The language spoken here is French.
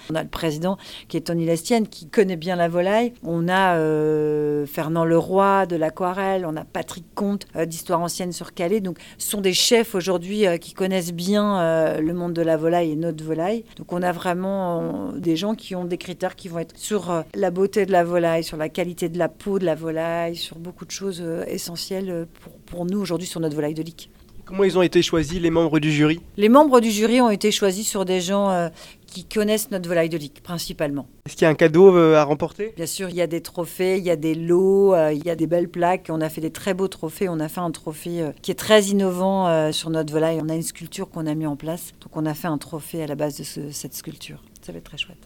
On a le président qui est Tony Lestienne, qui connaît bien la volaille. On a Fernand Leroy de l'Aquarelle. On a Patrick Comte d'Histoire ancienne sur Calais. Donc, ce sont des chefs aujourd'hui qui connaissent bien le monde de la volaille et notre volaille. Donc, on a vraiment des gens qui ont des critères qui vont être sur la beauté de la volaille, sur la qualité de la peau de la volaille, sur beaucoup de choses essentielles pour nous aujourd'hui sur notre volaille de Lic. Comment ils ont été choisis, les membres du jury? Les membres du jury ont été choisis sur des gens qui connaissent notre volaille de Lic, principalement. Est-ce qu'il y a un cadeau à remporter? Bien sûr, il y a des trophées, il y a des lots, il y a des belles plaques. On a fait des très beaux trophées. On a fait un trophée qui est très innovant sur notre volaille. On a une sculpture qu'on a mis en place. Donc on a fait un trophée à la base de cette sculpture. Ça va être très chouette.